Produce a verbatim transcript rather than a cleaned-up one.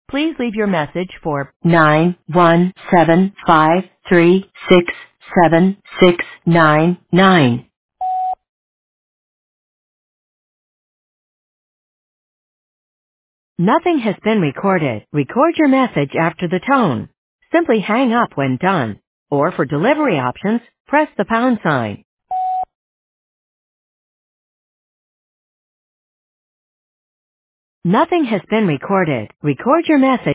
Please leave your message for nine one seven five three six seven six nine nine. Nothing has been recorded. Record your message after the tone. Simply hang up when done. Or for delivery options, press the pound sign. Nothing has been recorded. Record your message.